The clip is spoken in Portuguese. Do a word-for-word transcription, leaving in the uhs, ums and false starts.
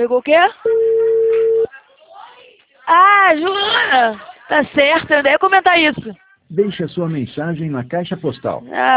Chegou o quê? Ah, jura? Tá certo, eu nem ia comentar isso. Deixe a sua mensagem na caixa postal. Ah.